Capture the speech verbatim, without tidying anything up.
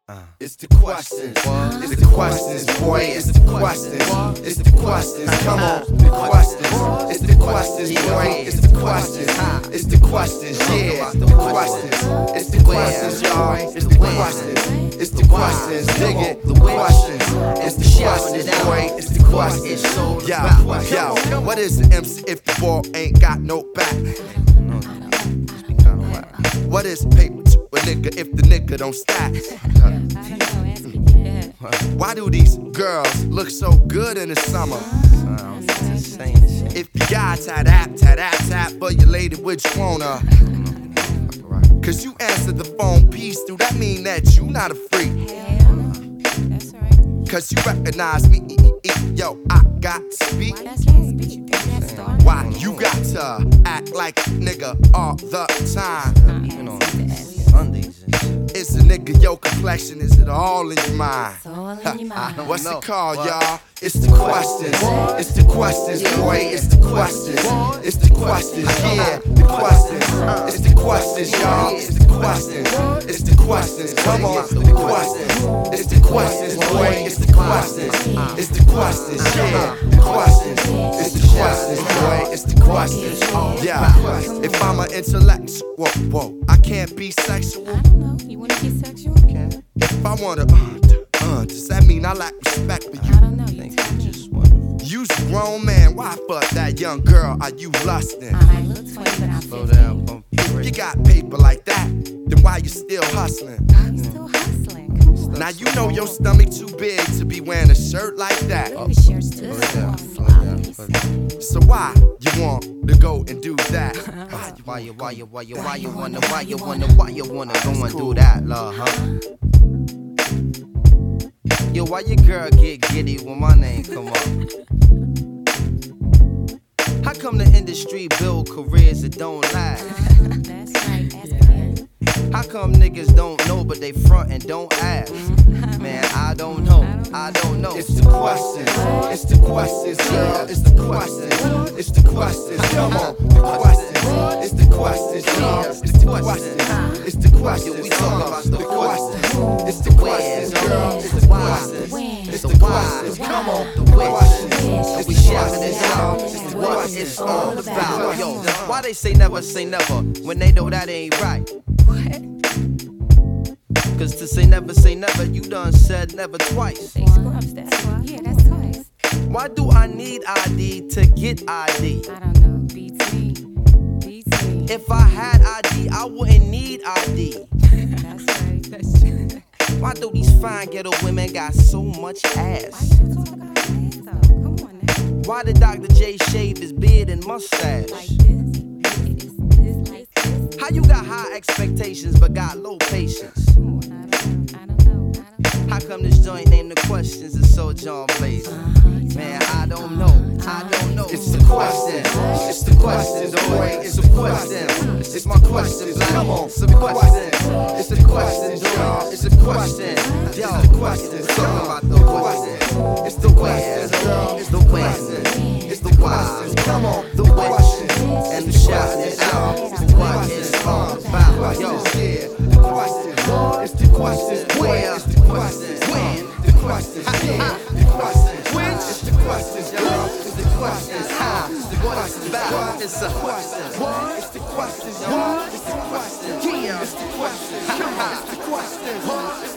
Uh, it's the questions. What? It's the questions, boy. It's the questions. What? It's the questions. Come on, the questions. It's the questions, boy. It's the questions. It's the questions, yeah. The questions. It's the questions, y'all. It's the questions. It's the questions. Dig it. The questions. It's the questions, boy. It's the questions. Yo, yo. What is an M C if the ball ain't got no back? What is paper to a nigga if the nigga don't stack? Why do these girls look so good in the summer? If the guy tap tap tap tap for your lady, which wanna? Cause you answer the phone piece, do that mean that you not a freak? Cause you recognize me, yo, I got to speak. Why you got to act like a nigga all the time? It's a nigga, your complexion, is it all in your mind? What's it called, y'all? It's the questions. It's the questions, boy. It's the questions. It's the questions, yeah. The questions. It's the questions, y'all. It's the questions. It's the questions. Come on, the questions. It's the questions, boy. It's the questions. It's the questions, yeah. The questions. It's the questions, boy. It's the questions. Yeah. If I'm an intellectual, whoa, whoa, I can't be sexual. I don't know. You wanna be sexual? Okay. If I wanna, uh, uh, does that mean I lack respect for you? I don't know. You just You's a grown man, why fuck that young girl? Are you lusting? I look twenty, but I'm Slow down, bump. If you got paper like that, then why you still hustling? I'm still hustling. Come on. Now you know your stomach too big to be wearing a shirt like that. Maybe the shirt's too small. So why you want to go and do that? Why you, why you, why you, why you wanna, why you wanna, why you wanna go and do that, love, huh? Yo, why your girl get giddy when my name come up? How come the industry build careers that don't last? That's right, ask again. How come niggas don't know but they front and don't ask? Man, I don't know, I don't know. It's the questions, it's the questions, girl, it's the questions, it's the questions, come on, the questions, it's the questions, girl, it's the questions, it's the questions, we talking about the questions, it's the questions, girl, it's the questions, it's the questions, come on, the questions, we shouting this out, it's what it's all about. Yo, why they say never say never when they know that ain't right? Cause to say never say never, you done said never twice. Say scrubs, that's why. Yeah, that's twice. Why do I need I D to get I D? I don't know, beats me, beats me. If I had I D, I wouldn't need I D. That's right, that's true. Why do these fine ghetto women got so much ass? Why you talk about ass though? Come on now. Why did Doctor J shave his beard and mustache? Like this, it's this, like this. How you got high expectations but got low patience? Come on, I don't know, I don't know, I don't know. How come this joint named The Questions is so John Blaze? Man, I don't know, I don't know. It's the questions, it's the questions, boy, it's the questions, it's my questions, come on, some questions, it's the questions, y'all, it's the questions, yo, the questions, talking about the questions, it's the questions, girl, it's the questions, it's the questions, come on, the questions, and the shouting is out, it's what it's all about, yo, yeah, the questions, it's the questions, where, it's the questions, when, the questions, yeah, the questions, which, it's the questions, y'all, it's the questions, how, it's the questions, about, it's the questions, what, it's the questions, y'all, it's the questions, yeah, it's the questions, how, it's the questions, what,